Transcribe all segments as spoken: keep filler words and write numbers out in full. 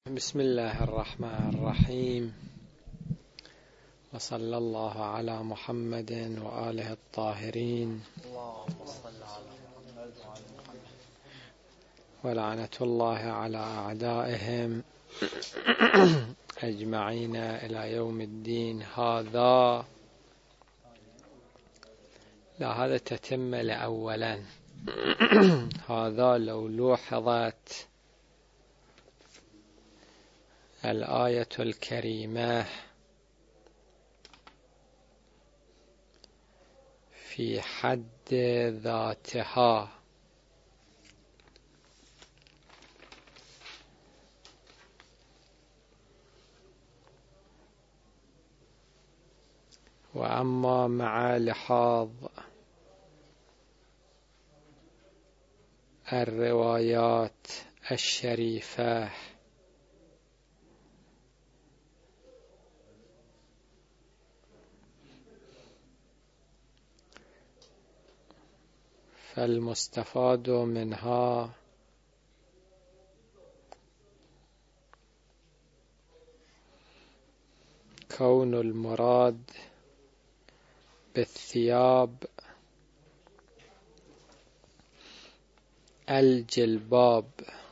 بسم الله الرحمن الرحيم، وصلى الله على محمد وآله الطاهرين، ولعنة الله على أعدائهم أجمعين إلى يوم الدين. هذا لا هذا تتم لأولا. هذا لو لوحظت الآية الكريمة في حد ذاتها وأما مع لحاظ الروايات الشريفة فالمستفاد منها كون المراد بالثياب الجلباب.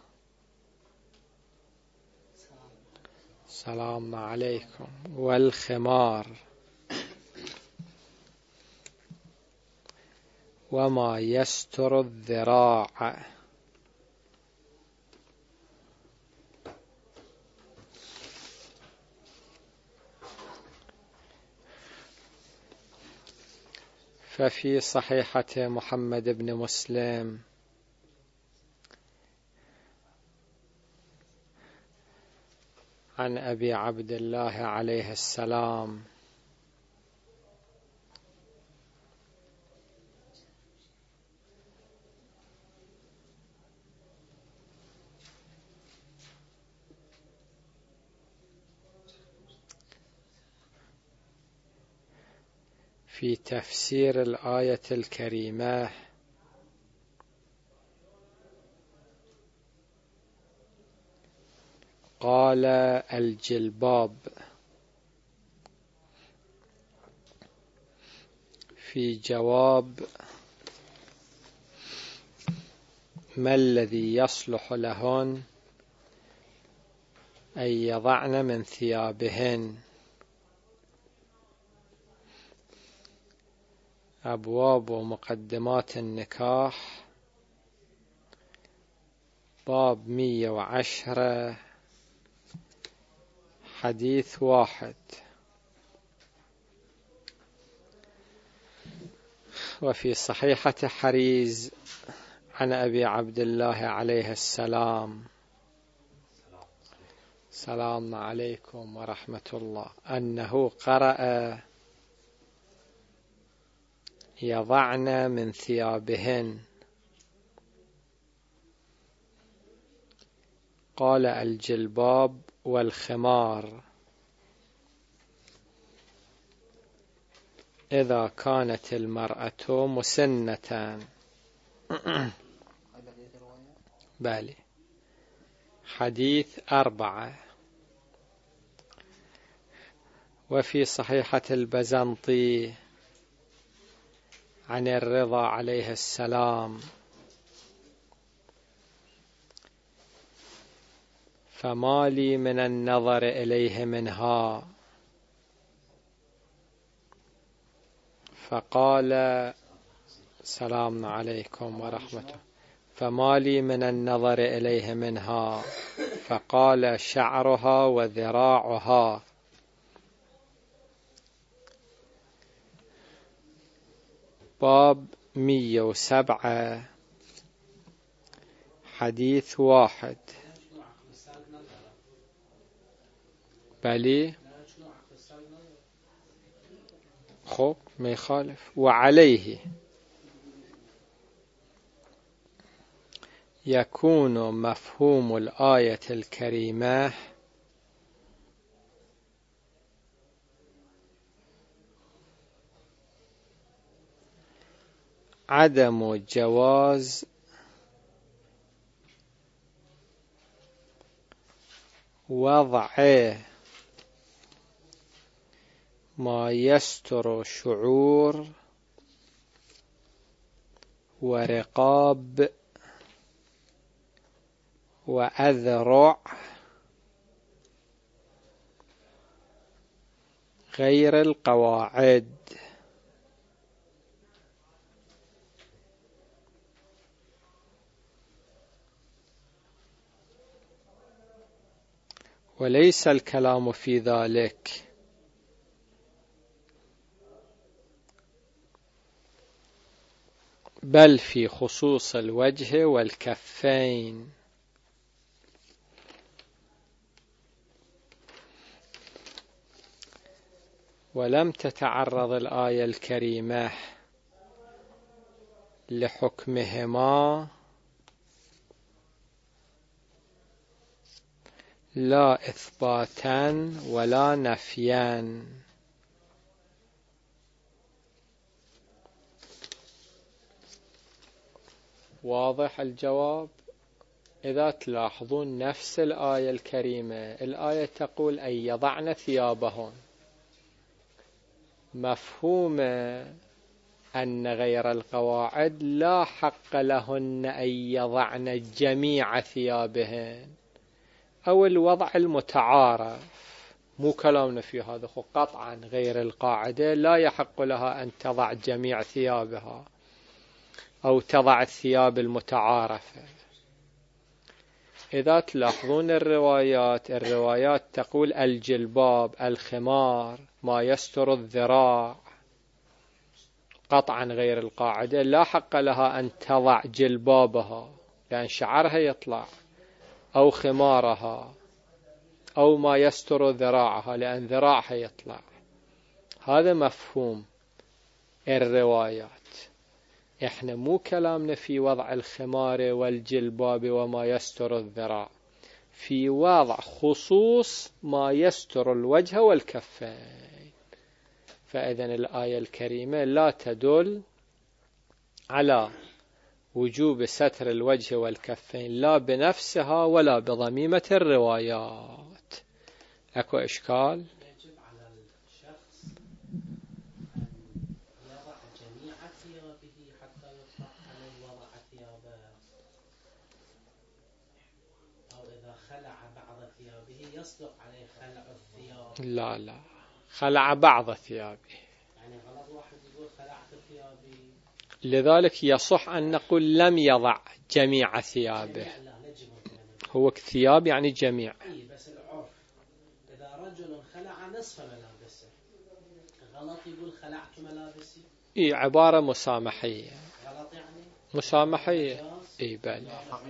السلام عليكم. والخمار وما يستر الذراع. ففي صحيحة محمد بن مسلم عن أبي عبد الله عليه السلام في تفسير الآية الكريمة قال الجلباب في جواب ما الذي يصلح لهن أن يضعن من ثيابهن. أبواب ومقدمات النكاح، باب مية وعشرة، حديث واحد. وفي صحيحة حريز عن أبي عبد الله عليه السلام السلام عليكم ورحمة الله أنه قرأ يضعن من ثيابهن. قال الجلباب والخمار إذا كانت المرأة مسنة. بالي حديث أربعة. وفي صحيحة البزنطي عن الرضا عليه السلام فما لي من النظر إليه منها، فقال السلام عليكم ورحمة الله فما لي من النظر إليه منها فقال شعرها وذراعها. باب مية وسبعة، حديث واحد. بلي خب ما يخالف. وعليه يكون مفهوم الآية الكريمة عدم جواز وضع ما يستر شعور ورقاب وأذرع غير القواعد. وليس الكلام في ذلك بل في خصوص الوجه والكفين. ولم تتعرض الآية الكريمة لحكمهما لا إثباتا ولا نفيا. واضح الجواب؟ إذا تلاحظون نفس الآية الكريمة، الآية تقول أن يضعن ثيابهن، مفهوم أن غير القواعد لا حق لهن أن يضعن جميع ثيابهن، أو الوضع المتعارف، مو كلامنا في هذا. قطعا غير القاعدة لا يحق لها أن تضع جميع ثيابها أو تضع الثياب المتعارفة. إذا تلاحظون الروايات الروايات تقول الجلباب، الخمار، ما يستر الذراع، قطعا غير القاعدة لا حق لها أن تضع جلبابها لأن شعرها يطلع، أو خمارها، أو ما يستر ذراعها لأن ذراعها يطلع. هذا مفهوم الروايات. إحنا مو كلامنا في وضع الخمار والجلباب وما يستر الذراع، في وضع خصوص ما يستر الوجه والكفين. فإذن الآية الكريمة لا تدل على وجوب ستر الوجه والكفين لا بنفسها ولا بضميمة الروايات. أكو إشكال؟ يجب على الشخص أن يضع جميع ثيابه حتى يطلق عليه وضع ثيابه، أو إذا خلع بعض ثيابه يصدق عليه خلع الثياب؟ لا لا، خلع بعض ثيابه. يعني غلط واحد يقول خلعت ثيابي. لذلك يصح أن نقول لم يضع جميع ثيابه. هو ثياب يعني جميع. إيه بس العرف إذا رجل خلع نصف ملابسه غلط يقول خلعت ملابسي؟ إيه عبارة مسامحية. غلط يعني؟ مسامحية. إيه بل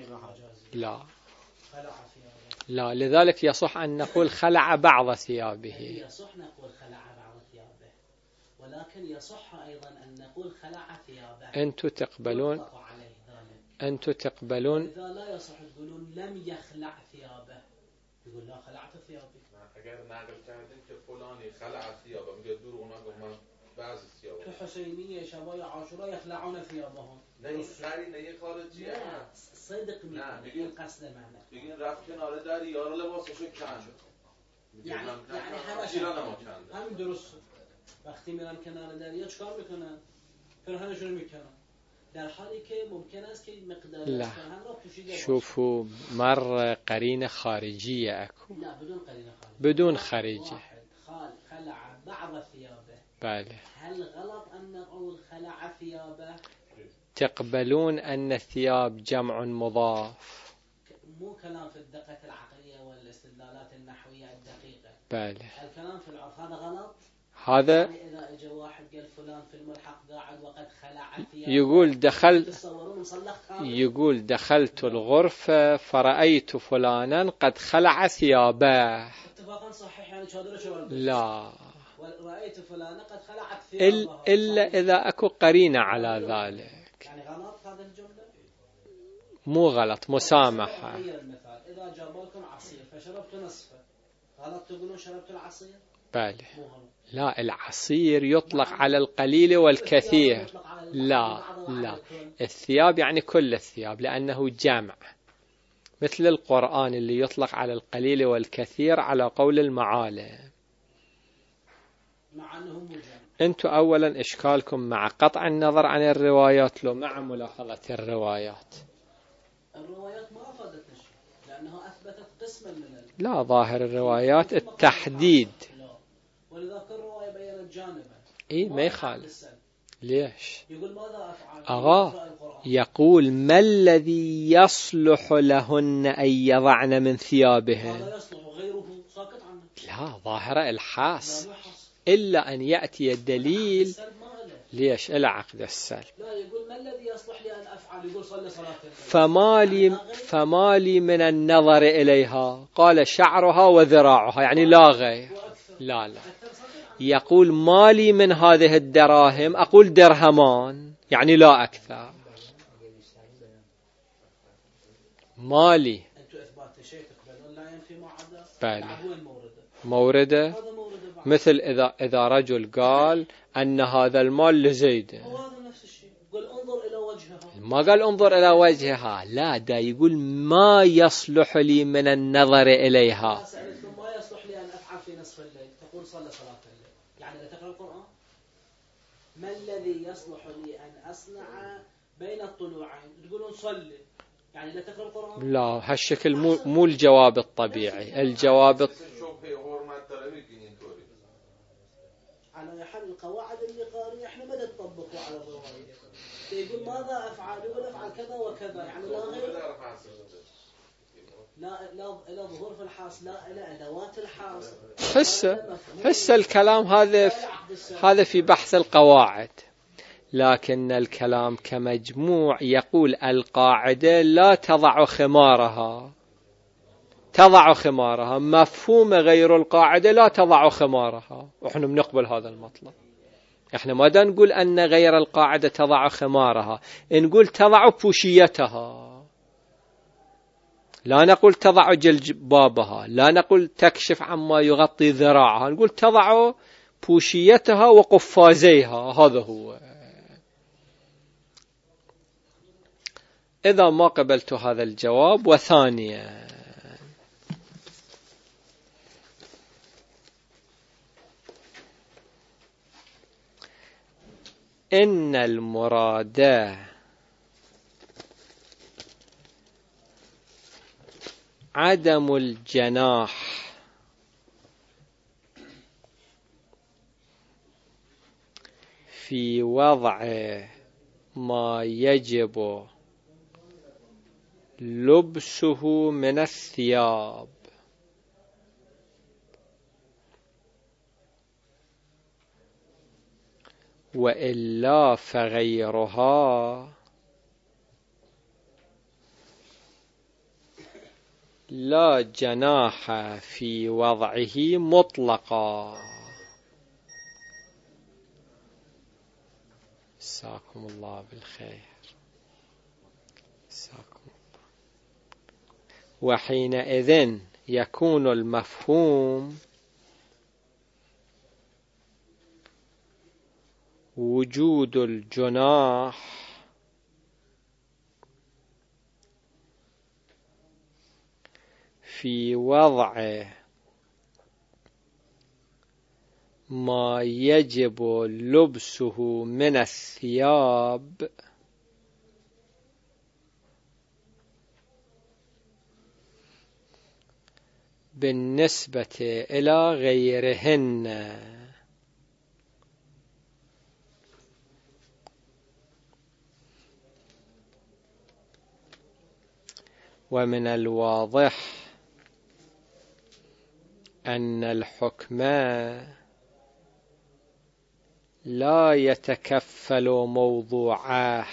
لا خلع لا، لذلك يصح أن نقول خلع بعض ثيابه. يصح نقول خلع بعض ثيابه، ولكن يصح أيضا أن نقول خلع ثيابه. أنتم تقبلون أنتم تقبلون إذا لا يصح تقولون لم يخلع ثيابه، يقول لا خلعت ثيابي. اگر نقل کردیم که فلانی خلع ثيابه میگه دور اونا گفتن بعضی ثيابه تو حسینیه شبای عاشورا یخلعون ثيابهم. نه این سری نه یه خارجیه. نه صدق میگه این قصد منه. بگین رفت کناره در یارو لباسشو کند. یعنی یعنی همش همین درسته. وقتی میرن کنار دریا چیکار میکنن؟ پنهانشون میکنن. در حالی که ممکن است که مقدار پنهان را پوشیده باشه. شوفوا مر قرینه خارجیه اكو. لا بدون قرینه خارجیه. بدون خارجه. خال خلع بعض ثيابه. بله. هل غلط أن نقول خلع ثيابه؟ تقبلون أن الثياب جمع مضاف؟ مو كلام في الدقة العقلية والاستدلالات النحوية الدقيقة. بله. الكلام في العرف هذا غلط؟ هذا يعني إذا اجى واحد قال فلان في الملحق قاعد وقد خلع ثيابه يقول دخلت يقول دخلت الغرفة فرأيت فلانا قد خلع ثيابه. اتفاقا صحيح يعني شادر شو لا. ورأيت فلانا قد خلعت ثيابه. إلا إذا أكو قرينة على ذلك. يعني غلط هذا الجملة؟ مو غلط، مسامحة. إذا جابلكم عصير فشربت نصفه غلط تقولون شربت العصير؟ بله. لا، العصير يطلق على القليل والكثير. لا لا، الثياب يعني كل الثياب لأنه جمع. مثل القرآن اللي يطلق على القليل والكثير على قول المعالم. أنتم أولا إشكالكم مع قطع النظر عن الروايات لو مع ملاحظة الروايات؟ الروايات ما أفادت شيء لأنها أثبتت قسما من لا، ظاهر الروايات التحديد. ولذلك الرواية بيّنت جانبا. إيه ما يخالف. ليش؟ يقول ماذا أفعل؟ أغا يقول ما الذي يصلح لهن أن يضعن من ثيابهن؟ هذا يصلح وغيره ساكت عنه. لا، ظاهر الحاس إلا أن يأتي الدليل. ليش؟ إلى عقد السلب. لا، يقول ما الذي يصلح لي أن أفعل؟ يقول صلي صلاة فما لي فما لي من النظر إليها؟ قال شعرها وذراعها، يعني لا غير. لا لا، يقول ما لي من هذه الدراهم، أقول درهمان، يعني لا أكثر. مالي بل مورده، مثل إذا إذا رجل قال أن هذا المال لزيد، ما قال انظر إلى وجهها، لا، دا يقول ما يصلح لي من النظر إليها. ما يصلح لي أن أفعل في نصف الليل، تقول صلى صلاة الليل، يعني لا تقرأ القرآن. ما الذي يصلح لي أن أصنع بين الطلوعين؟ تقولون صلي، يعني لا تقرأ القرآن. لا، هالشكل مو مو الجواب الطبيعي. الجواب على حل القواعد اللي قارئ احنا ما نطبقه على الرواية. يقول ماذا أفعل؟ يقول أفعل كذا وكذا، يعني لا غير. لا لا لا ظهور في الحاس، لا لا أدوات الحاس. حسه حسه الكلام هذا هذا في بحث القواعد، لكن الكلام كمجموع يقول القاعدة لا تضع خمارها، تضع خمارها. مفهوم غير القاعدة لا تضع خمارها، وإحنا بنقبل هذا المطلب. إحنا ما دا نقول أن غير القاعدة تضع خمارها، نقول تضع بوشيتها. لا نقول تضع جلبابها، لا نقول تكشف عما يغطي ذراعها، نقول تضع بوشيتها وقفازيها. هذا هو. إذا ما قبلت هذا الجواب، وثانيا إن المراد عدم الجناح في وضع ما يجب لبسه من الثياب، وإلا فغيرها لا جناح في وضعه مطلقا. مساكم الله بالخير. مساكم الله. وحينئذ يكون المفهوم وجود الجناح في وضع ما يجب لبسه من الثياب بالنسبة إلى غيرهن. ومن الواضح أن الحكم لا يتكفل موضوعه،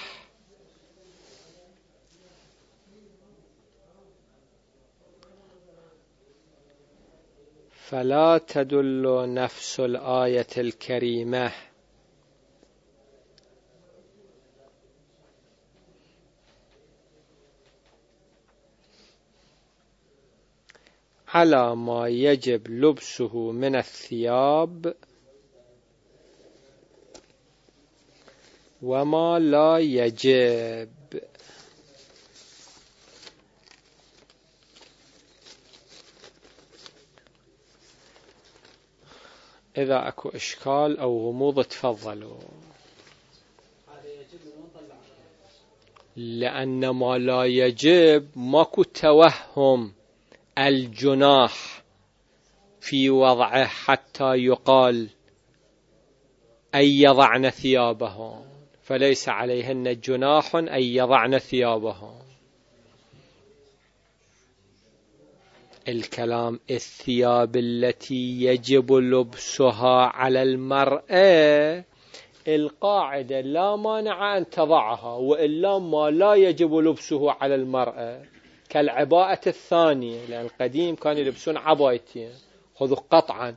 فلا تدل نفس الآية الكريمة على ما يجب لبسه من الثياب وما لا يجب. إذا أكو إشكال أو غموض تفضلوا. لأن ما لا يجب ماكو توهم الجناح في وضعه حتى يقال أن يضعن ثيابهم، فليس عليهن جناح أن يضعن ثيابهم. الكلام الثياب التي يجب لبسها على المرأة، القاعدة لا مانع أن تضعها، وإلا ما لا يجب لبسه على المرأة كالعباءة الثانية، لأن القديم كانوا يلبسون عبايتين، خذوا قطعا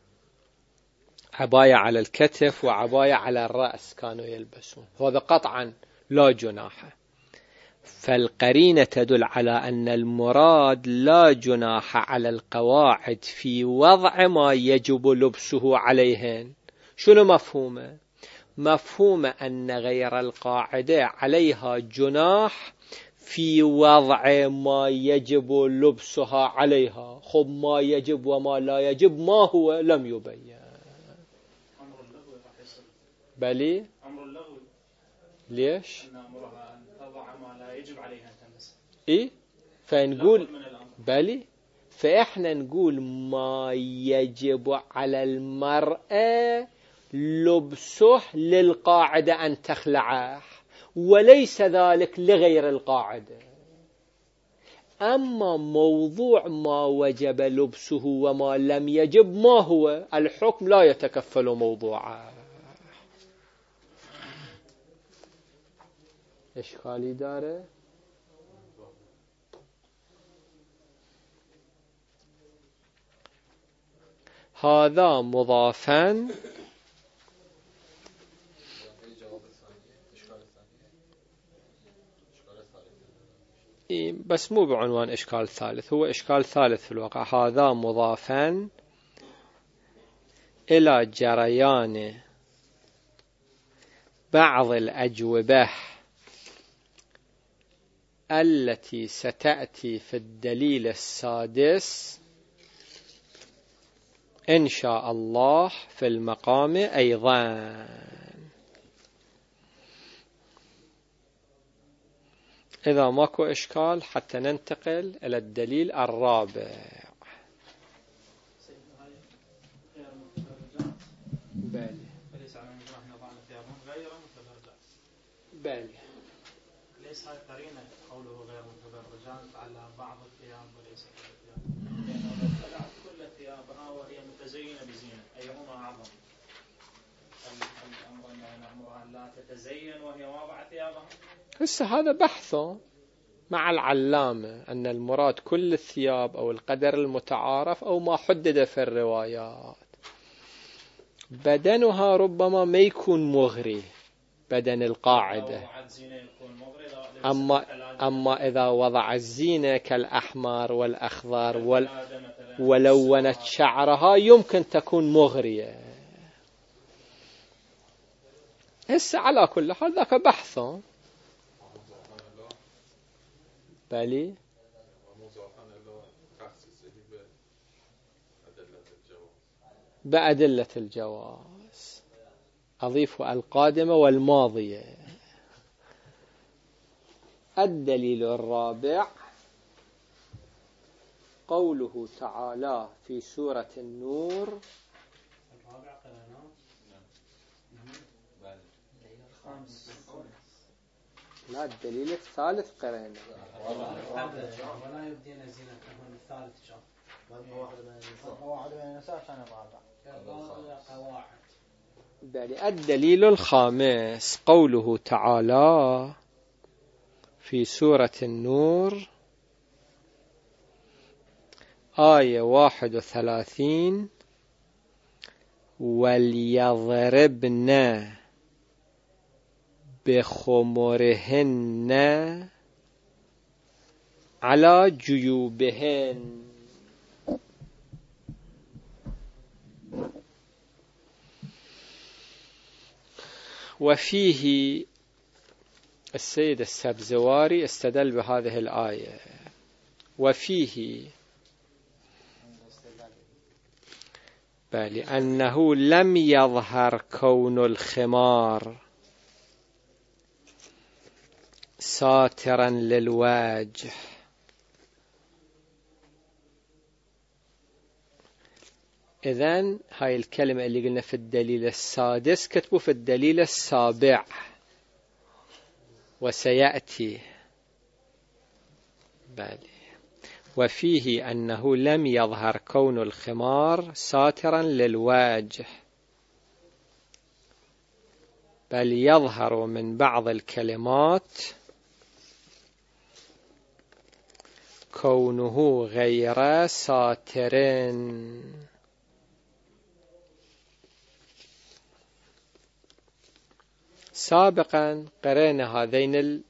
عباية على الكتف وعباية على الرأس كانوا يلبسون، هذا قطعا لا جناح. فالقرينة تدل على أن المراد لا جناح على القواعد في وضع ما يجب لبسه عليهن. شنو مفهومه؟ مفهوم أن غير القاعدة عليها جناح في وضع ما يجب لبسها عليها. خب ما يجب وما لا يجب ما هو؟ لم يبين. أمر اللغو راح يصير. بلي أمر اللغو. ليش؟ أن أمرها أن تضع ما لا يجب عليها أن تلبس. إيه؟ فنقول بلي، فإحنا نقول ما يجب على المرأة لبسه للقاعدة أن تخلعه، وليس ذلك لغير القاعدة. أما موضوع ما وجب لبسه وما لم يجب ما هو؟ الحكم لا يتكفل موضوعه. إشكالي داره؟ هذا مضافا بس مو بعنوان إشكال ثالث، هو إشكال ثالث في الواقع. هذا مضافا إلى جريان بعض الأجوبة التي ستأتي في الدليل السادس إن شاء الله في المقام أيضا. إذا ماكو إشكال حتى ننتقل إلى الدليل الرابع. بالي فليس على المجرح نضعن ثيابهم غير متبرجات. بالي ليس هاي قرينة قوله غير متبرجات على بعض الثياب وليس كل الثياب، لأنه لو خلعت كل ثيابها وهي متزينة بزينة أيهما أعظم؟ الأمر أن نأمرها لا تتزين وهي واضعة ثيابها؟ هسه هذا بحثه مع العلامة أن المراد كل الثياب أو القدر المتعارف أو ما حدد في الروايات. بدنها ربما ما يكون مغري بدن القاعدة، أما, أما إذا وضع الزينة كالأحمر والأخضر وال ولونت شعرها يمكن تكون مغرية. هسه على كل حال ذاك بحثه. بلي بأدلة الجواز، أضيف القادمة والماضية. الدليل الرابع قوله تعالى في سورة النور. لا، الدليل الثالث قرينا ولا يبدين زينتهن. الثالث شاف قواعد بين النساء عشان قواعد. بل الدليل الخامس قوله تعالى في سورة النور آية واحد وثلاثين وليضربن بخمرهن على جيوبهن. وفيه السيد السبزواري استدل بهذه الآية. وفيه لأنه لم يظهر كون الخمار ساترا للوجه. إذن هاي الكلمة اللي قلنا في الدليل السادس كتبوا في الدليل السابع وسيأتي. بالي وفيه أنه لم يظهر كون الخمار ساترا للوجه، بل يظهر من بعض الكلمات كونه غير ساتر. سابقا قرأنا هذين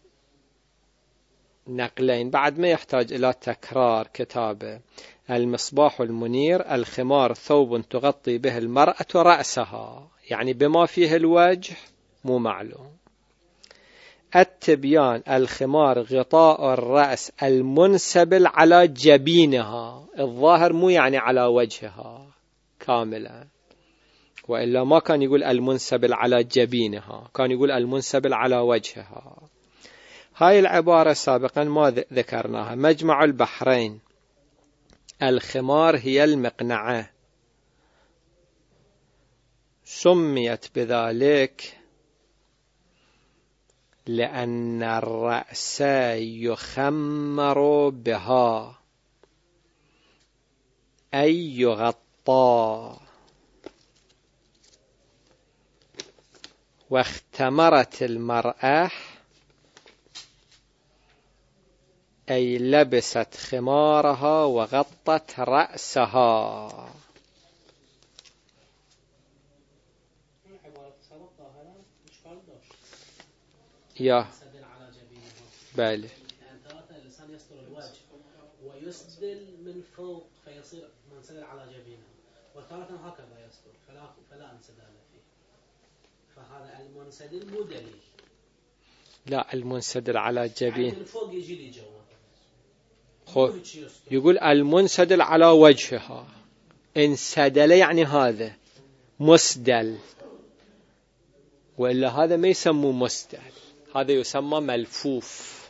النقلين بعد ما يحتاج إلى تكرار كتابه. المصباح المنير الخمار ثوب تغطي به المرأة رأسها، يعني بما فيه الوجه مو معلوم. التبيان الخمار غطاء الرأس المنسبل على جبينها، الظاهر مو يعني على وجهها كاملا، وإلا ما كان يقول المنسبل على جبينها، كان يقول المنسبل على وجهها. هاي العبارة سابقا ما ذكرناها. مجمع البحرين الخمار هي المقنعة، سميت بذلك لأن الرأس يخمر بها أي يغطى. واختمرت المرأة أي لبست خمارها وغطت رأسها. يا بالي الإنسان يستر الوجه ويسدل من فوق فيصير منسدل على جبينه، وتارة هكذا يستر فلا فلا انسدال فيه، فهذا المنسدل مو دليل. لا، المنسدل على جبين من فوق يجي لي جوا، يقول المنسدل على وجهها. انسدل يعني هذا مسدل، وإلا هذا ما يسمى مسدل، هذا يسمى ملفوف.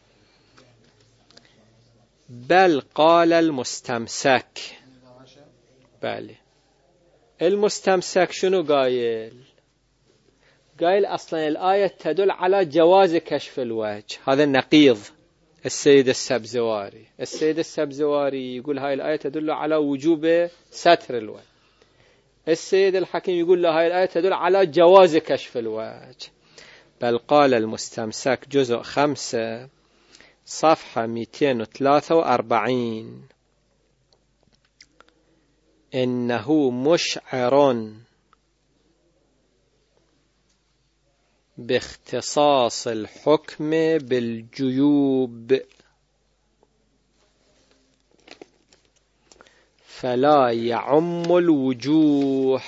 بل قال المستمسك. بالي المستمسك شنو قايل؟ قايل أصلا الآية تدل على جواز كشف الوجه، هذا النقيض السيد السبزواري. السيد السبزواري يقول هاي الآية تدل على وجوب ستر الوجه، السيد الحكيم يقول له هاي الآية تدل على جواز كشف الوجه. بل قال المستمسك جزء خمسة صفحة مئتين وثلاثة وأربعين إنه مشعر باختصاص الحكم بالجيوب، فلا يعم الوجوه.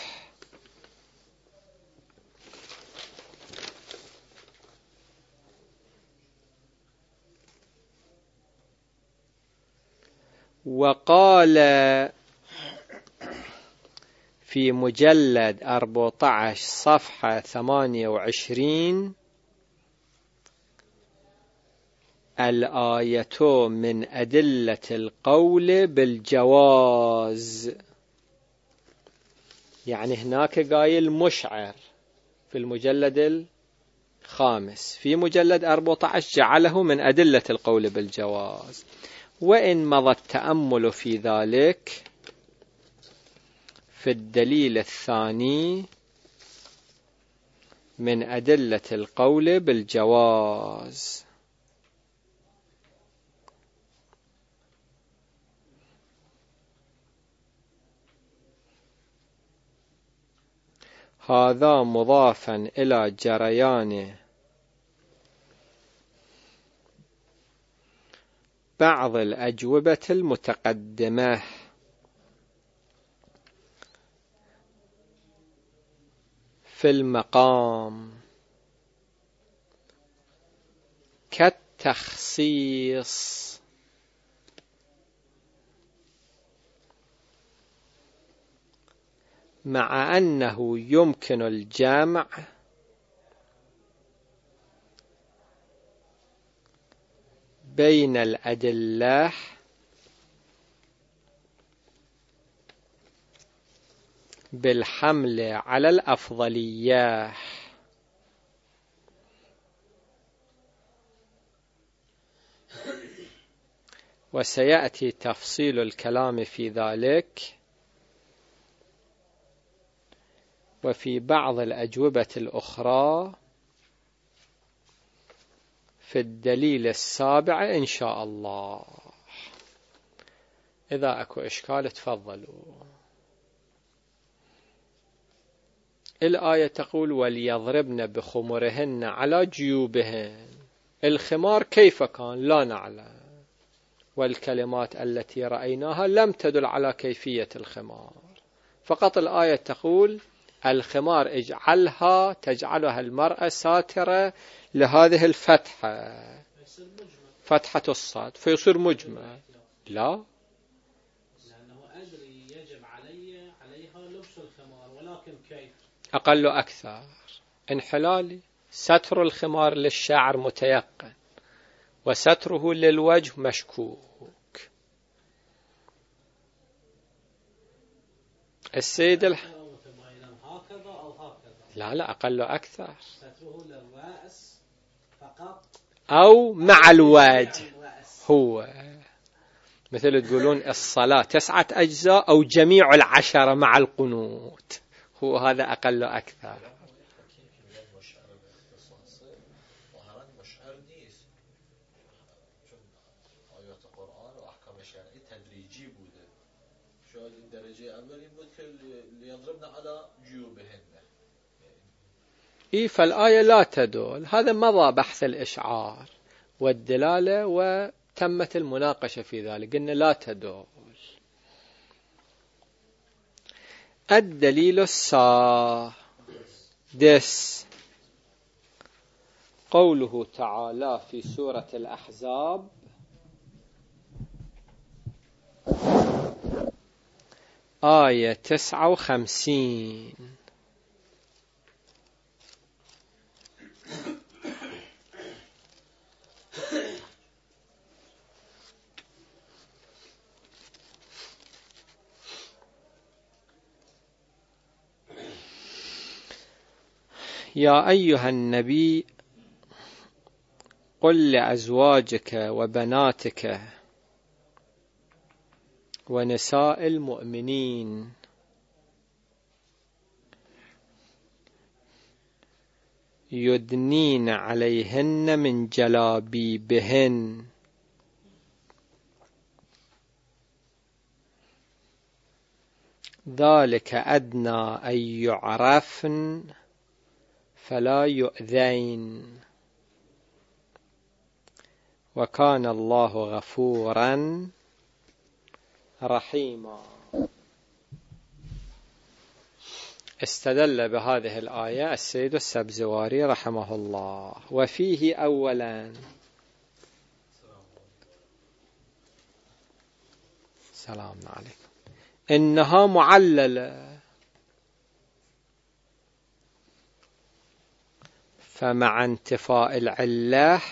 وقال في مجلد أربعة عشر صفحة ثمانية وعشرين الآية من أدلة القول بالجواز، يعني هناك قايل مشعر في المجلد الخامس، في مجلد أربعة عشر جعله من أدلة القول بالجواز. وإن مضى التأمل في ذلك في الدليل الثاني من أدلة القول بالجواز. هذا مضافا إلى جريان بعض الأجوبة المتقدمة في المقام كالتخصيص مع أنه يمكن الجمع بين الأدلة بالحمل على الأفضلية، وسيأتي تفصيل الكلام في ذلك وفي بعض الأجوبة الأخرى في الدليل السابع إن شاء الله. إذا أكو إشكال تفضلوا. الآية تقول وليضربن بخمرهن على جيوبهن. الخمار كيف كان لا نعلم، والكلمات التي رأيناها لم تدل على كيفية الخمار، فقط الآية تقول الخمار اجعلها تجعلها المرأة ساترة لهذه الفتحة، فتحة الصاد، فيصير مجمع. لا، لأنه أدري يجب علي عليها لبس الخمار، ولكن كيف؟ أقل أكثر انحلالي. ستر الخمار للشعر متيقن، وستره للوجه مشكوك. السيد الح... هكذا أو هكذا؟ لا لا، أقل أكثر. ستره للرأس فقط أو مع الوجه. هو مثل تقولون الصلاة تسعة أجزاء أو جميع العشرة مع القنوت، هو هذا أقل أكثر. إيه، فالآية لا تدل. هذا مضى بحث الإشعار والدلالة وتمت المناقشة في ذلك، قلنا لا تدل. الدليل السادس قوله تعالى في سورة الأحزاب آية تسعة وخمسين: يا أيها النبي قل لأزواجك وبناتك ونساء المؤمنين يدنين عليهن من جلابيبهن ذلك أدنى أن يعرفن فلا يؤذين وكان الله غفورا رحيما. استدل بهذه الآية السيد السبزواري رحمه الله. وفيه أولا سلام عليكم إنها معللة، فمع انتفاء العلة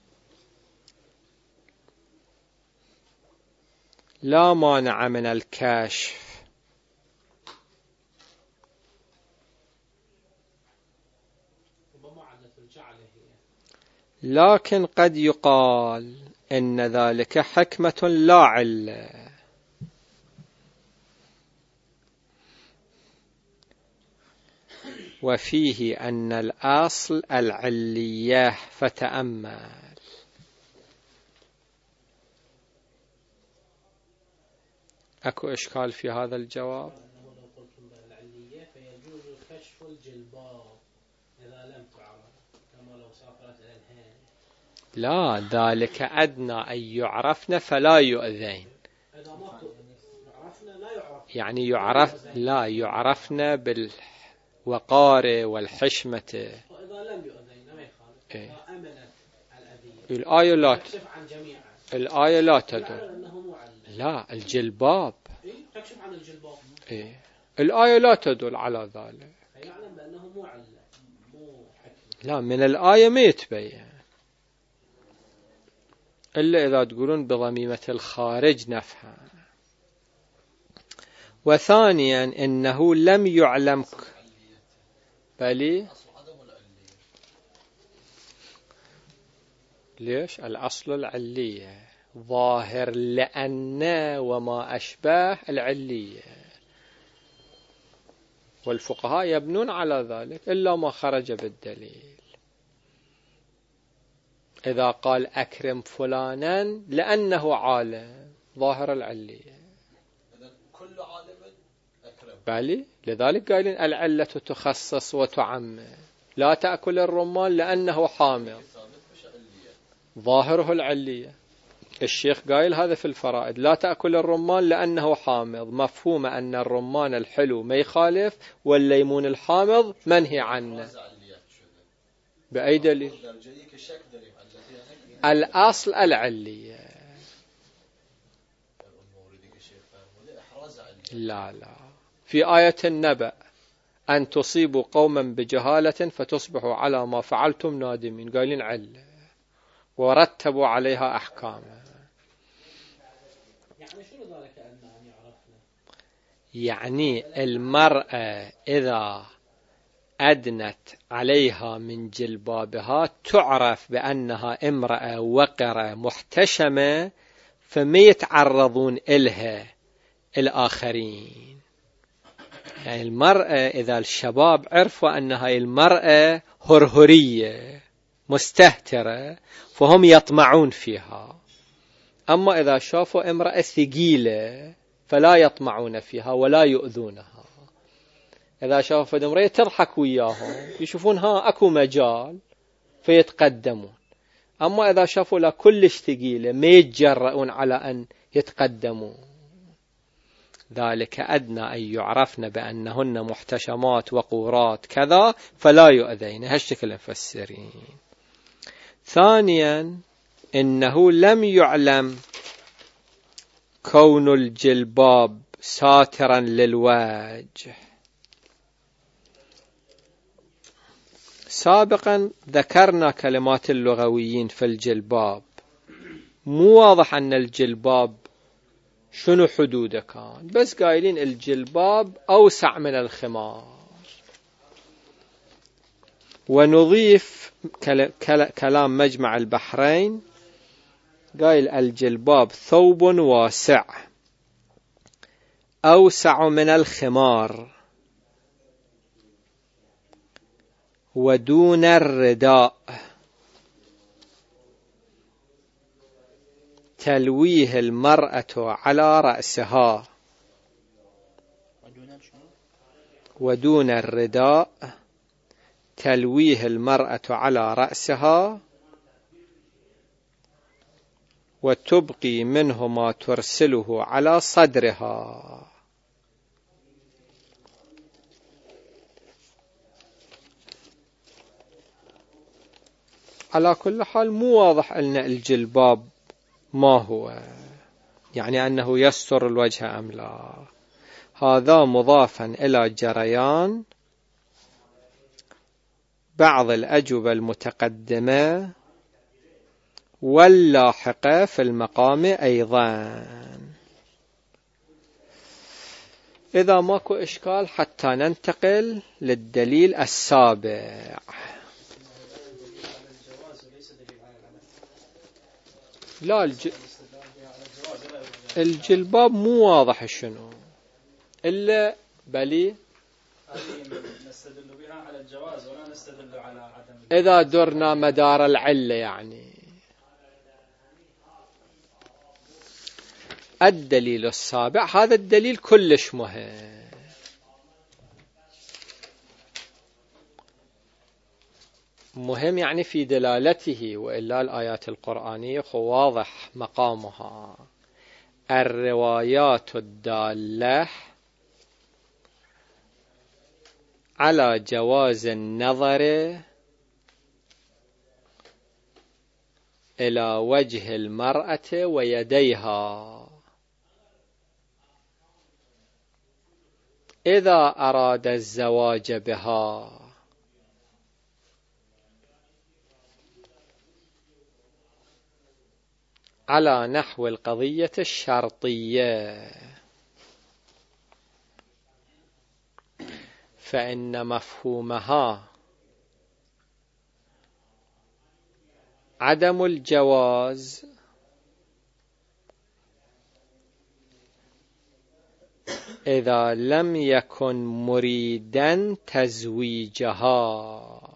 لا مانع من الكشف، لكن قد يقال إن ذلك حكمة لا علة، وفيه أن الأصل العلية. فتأمل: أكو إشكال في هذا الجواب؟ لو قلتم بالعلية فيجوز كشف الجلباب إذا لم تعرف، كما لو سافرت إلى الهند. لا، ذلك أدنى أن يعرفن فلا يؤذين. إذا ما يعرفن لا يعرف، يعني يعرف لا يعرفن بالوقار والحشمة. وإذا لم يؤذين ما يخالف. إيه؟ أمنت الأذية. الآية لا تكشف عن جميعها. الآية لا تدل. لا، الجلباب. إيه؟ تكشف عن الجلباب. إيه؟ الآية لا تدل على ذلك. فيعلم بأنه مو علة مو حكم. لا، من الآية ما يتبين إلا إذا تقولون بضميمة الخارج نفهم. وثانيا إنه لم يعلم بلي ليش الأصل العلية ظاهر لأن وما أشبه العلية، والفقهاء يبنون على ذلك إلا ما خرج بالدليل. إذا قال أكرم فلانا لأنه عالم ظاهر العلية كل عالم أكرم بالي، لذلك قائلين العلة تخصص وتعمم. لا تأكل الرمان لأنه حامض ظاهره العلية. الشيخ قايل هذا في الفرائد، لا تأكل الرمان لأنه حامض، مفهوم أن الرمان الحلو ما يخالف والليمون الحامض منهي عنه. بأي دليل؟ الأصل العلية. لا لا، في آية النبأ أن تصيبوا قوما بجهالة فتصبحوا على ما فعلتم نادمين، قايلين علة ورتبوا عليها أحكاما. يعني شنو ذلك أن يعرفنا؟ يعني المرأة إذا أدنت عليها من جلبابها تعرف بأنها امرأة وقرة محتشمة، فما يتعرضون إلها الآخرين. يعني المرأة إذا الشباب عرفوا أنها المرأة هرهرية مستهترة فهم يطمعون فيها، أما إذا شافوا امرأة ثقيلة فلا يطمعون فيها ولا يؤذونها. إذا شافوا امرأة تضحك وياهم يشوفون ها أكو مجال فيتقدمون، أما إذا شافوا لا كلش ثقيلة ما يتجرؤون على أن يتقدموا. ذلك أدنى أن يعرفن بأنهن محتشمات وقورات كذا فلا يؤذين. هالشكل مفسرين. ثانيا إنه لم يعلم كون الجلباب ساترا للوجه. سابقا ذكرنا كلمات اللغويين في الجلباب، مو واضح أن الجلباب شنو حدوده كان، بس قايلين الجلباب أوسع من الخمار. ونضيف كلام مجمع البحرين قايل الجلباب ثوب واسع أوسع من الخمار ودون الرداء تلويه المرأة على رأسها ودون الرداء تلويه المرأة على رأسها وتبقي منه ما ترسله على صدرها. على كل حال مو واضح أن الجلباب ما هو، يعني أنه يستر الوجه أم لا. هذا مضافا إلى جريان بعض الأجوبة المتقدمة واللاحقة في المقام أيضا. إذا ماكو إشكال حتى ننتقل للدليل السابع. لا الج... الجلباب مو واضح شنو إلا بلي نستدل بها على الجواز ولا نستدل على عدم. إذا درنا مدار العلة يعني الدليل السابع. هذا الدليل كلش مهم. مهم يعني في دلالته، وإلا الآيات القرآنية واضح مقامها. الروايات الدالة على جواز النظر إلى وجه المرأة ويديها إذا أراد الزواج بها على نحو القضية الشرطية فإن مفهومها عدم الجواز إذا لم يكن مريدا تزويجها.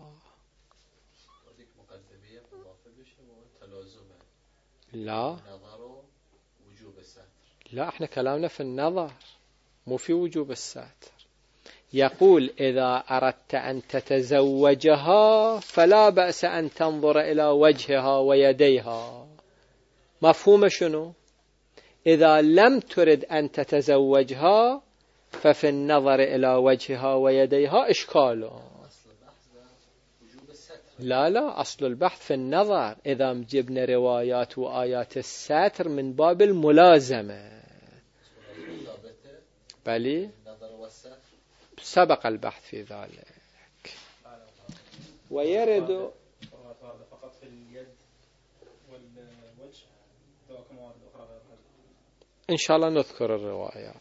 لا لا احنا كلامنا في النظر مو في وجوب الستر. يقول إذا أردت أن تتزوجها فلا بأس أن تنظر إلى وجهها ويديها. مفهوم شنو؟ إذا لم ترد أن تتزوجها ففي النظر إلى وجهها ويديها إشكال. لا لا أصل البحث في النظر. إذا جبنا روايات وآيات الستر من باب الملازمة بلي سبق البحث في ذلك. ويرد فقط في اليد والوجه إن شاء الله نذكر الروايات.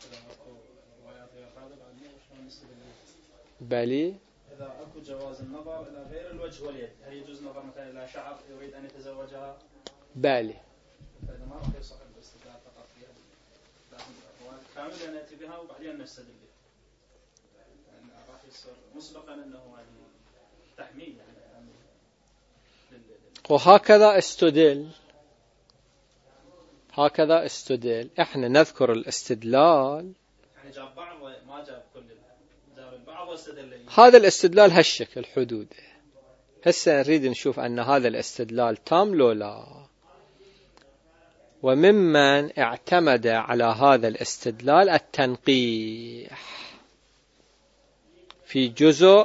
بلي إذا أكو جواز النظر إلى غير الوجه واليد هل يجوز النظر مثلا إلى شعر يريد أن يتزوجها؟ بلي فإذا ما راح يصح الاستدلال فقط فيها كامل نأتي بها وبعدين نستدل بها. يعني راح يصير مسبقا أنه يعني تحميل يعني وهكذا استدل هكذا استدل. احنا نذكر الاستدلال يعني جاب بعض وما جاب كل جاب البعض واستدل. هذا الاستدلال هالشكل حدوده. هسه نريد نشوف أن هذا الاستدلال تام لو لا. وممن اعتمد على هذا الاستدلال التنقيح في جزء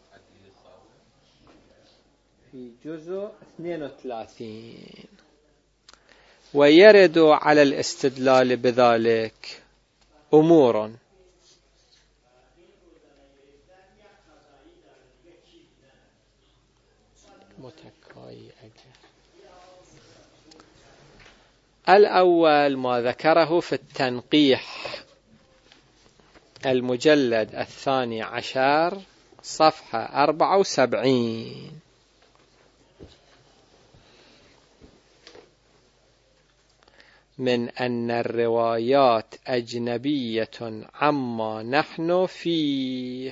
في جزء اثنين وثلاثين. ويرد على الاستدلال بذلك أمور الأول ما ذكره في التنقيح المجلد الثاني عشر صفحة أربعة وسبعين. من أن الروايات أجنبية عما نحن فيه.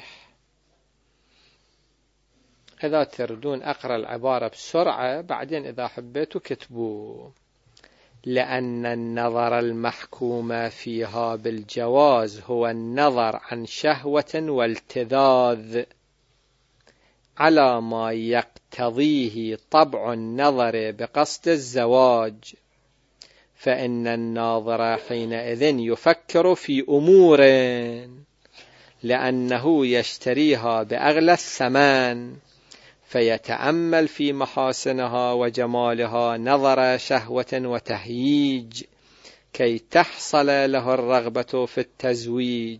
إذا تردون أقرأ العبارة بسرعة بعدين إذا حبيتوا كتبوا. لأن النظر المحكوم فيها بالجواز هو النظر عن شهوة والتذاذ على ما يقتضيه طبع النظر بقصد الزواج، فإن الناظر حينئذ يفكر في أمور لأنه يشتريها بأغلى الثمن فيتأمل في محاسنها وجمالها نظر شهوة وتهييج كي تحصل له الرغبة في التزويج،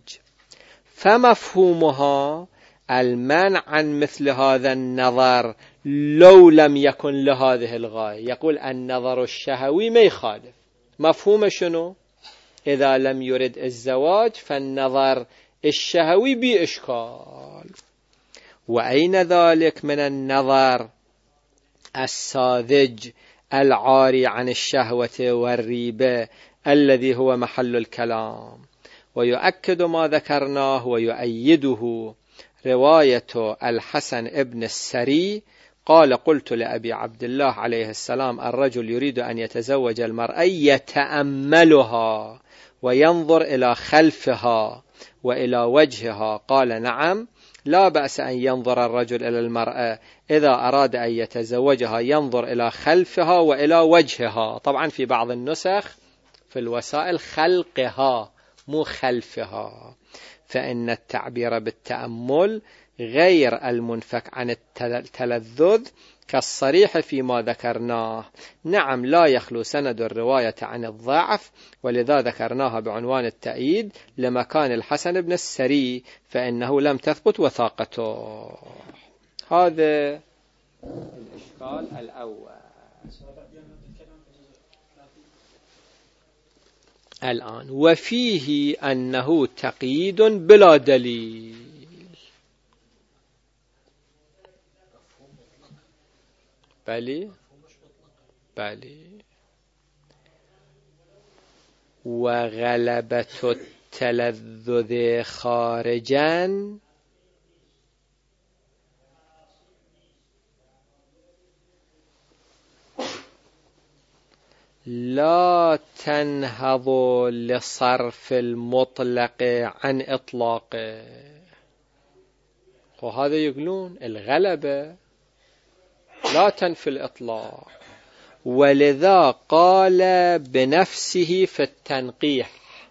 فمفهومها المنع عن مثل هذا النظر لو لم يكن لهذه الغاية. يقول النظر الشهوي ما يخالف. مفهوم شنو؟ إذا لم يرد الزواج فالنظر الشهوي بإشكال. وأين ذلك من النظر الساذج العاري عن الشهوة والريبة الذي هو محل الكلام. ويؤكد ما ذكرناه ويؤيده رواية الحسن ابن السري قال قلت لأبي عبد الله عليه السلام الرجل يريد أن يتزوج المرأة يتأملها وينظر إلى خلفها وإلى وجهها. قال نعم لا بأس أن ينظر الرجل إلى المرأة إذا أراد أن يتزوجها ينظر إلى خلفها وإلى وجهها. طبعا في بعض النسخ في الوسائل خلقها مو خلفها. فإن التعبير بالتأمل غير المنفك عن التلذذ كالصريح فيما ذكرناه. نعم لا يخلو سند الرواية عن الضعف، ولذا ذكرناها بعنوان التأييد لمكان الحسن بن السري، فإنه لم تثبت وثاقته. هذا الإشكال الأول. الآن وفيه أنه تقييد بلا دليل. بلي بلي وغلبة التلذذ خارجا لا تنهض لصرف المطلق عن إطلاقه. وهذا يقولون الغلبة لا تنفي الإطلاق، ولذا قال بنفسه في التنقيح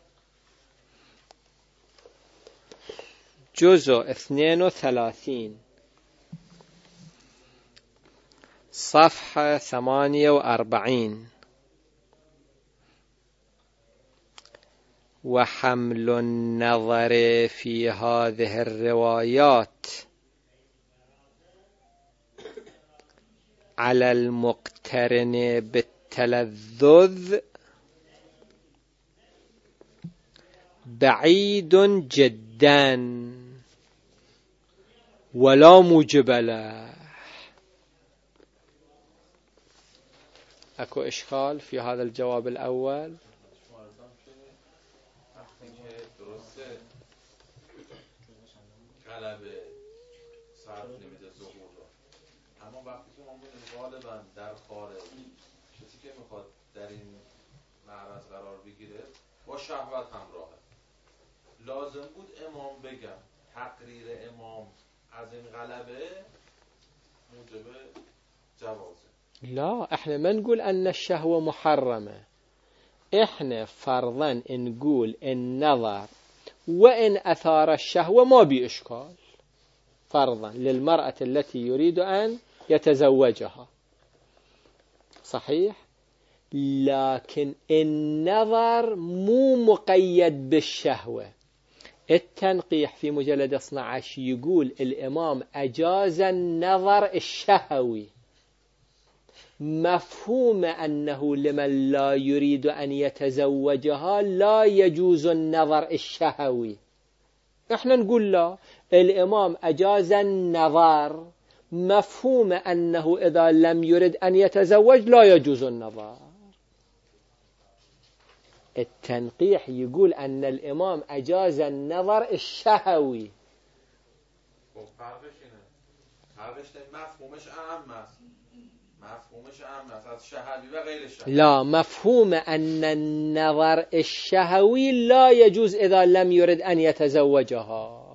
جزء اثنين وثلاثين صفحة ثمانية وأربعين: وحمل النظر في هذه الروايات على المقترن بالتلذذ بعيد جدا ولا موجب له. اكو اشكال في هذا الجواب الاول؟ غالبا در خارج کسی که میخواد در این معرض قرار بگیره با شهوت همراهه. لازم بود امام بگم تقریر امام از این غلبه موجب جوازه. لا، احنا ما نقول ان الشهوة محرمة، احنا فرضا نقول النظر وان اثار الشهوة ما بإشكال، فرضا للمرأة التي يريد ان يتزوجها، صحيح، لكن النظر مو مقيد بالشهوة. التنقيح في مجلد اثني عشر يقول الإمام أجاز النظر الشهوي، مفهوم أنه لمن لا يريد أن يتزوجها لا يجوز النظر الشهوي. احنا نقول لا، الإمام أجاز النظر، مفهوم أنه إذا لم يرد أن يتزوج لا يجوز النظر. التنقيح يقول أن الإمام أجاز النظر الشهوي. مفهومش أهم است، مفهومش أهم است از شهوی و غیر شهوی. لا، مفهوم أن النظر الشهوي لا يجوز إذا لم يرد أن يتزوجها.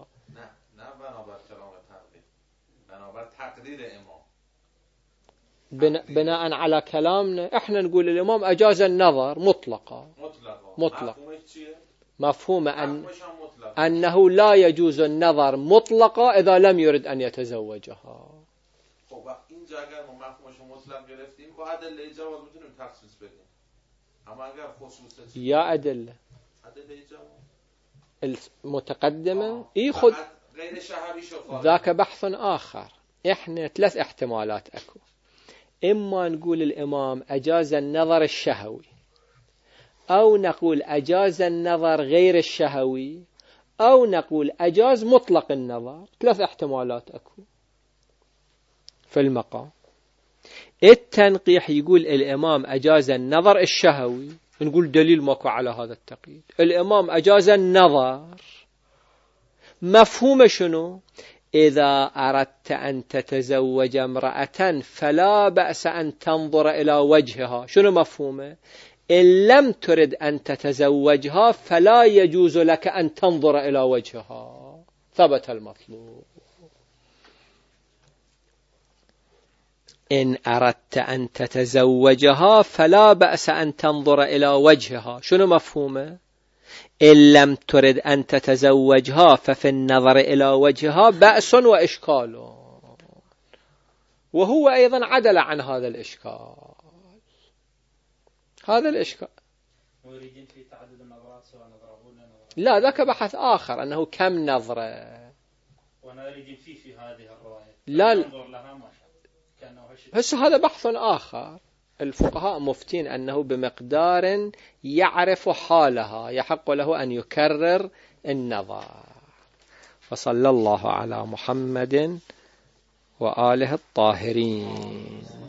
تقدير إمام بنا بناء على كلامنا احنا نقول الإمام أجاز النظر مطلقا مطلقا مطلق. مفهوم أن أنه لا يجوز النظر مطلقا إذا لم يرد أن يتزوجها. خب اینجا اگر ما مفهومش مطلق گرفتیم با ادله جواز میتونیم تخصیص بدیم، اما اگر خصوص يا أدلة ادله جواز المتقدمة اي خد غير شهوي شفاء، ذاك بحث آخر. احنا ثلاث احتمالات اكو، اما نقول الامام اجاز النظر الشهوي، او نقول اجاز النظر غير الشهوي، او نقول اجاز مطلق النظر. ثلاث احتمالات اكو في المقام. التنقيح يقول الامام اجاز النظر الشهوي، نقول دليل ماكو على هذا التقييد. الامام اجاز النظر، مفهوم شنو؟ إذا أردت أن تتزوج امرأة فلا بأس أن تنظر إلى وجهها. شنو مفهومه؟ إن لم ترد أن تتزوجها فلا يجوز لك أن تنظر إلى وجهها. ثبت المطلوب. إن أردت أن تتزوجها فلا بأس أن تنظر إلى وجهها. شنو مفهومه؟ إن لم ترد أن تتزوجها ففي النظر إلى وجهها بأس وإشكال، وهو أيضا عدل عن هذا الإشكال. هذا الإشكال ويريدين في تعدد النظرات سواء نظرة أولى نظرة، لا ذاك بحث آخر أنه كم نظرة، وأنا أريد في في هذه الرواية لا ننظر لها ما شاء كأنه بس هذا بحث آخر. الفقهاء مفتين أنه بمقدار يعرف حالها يحق له أن يكرر النظر. وصلى الله على محمد وآله الطاهرين.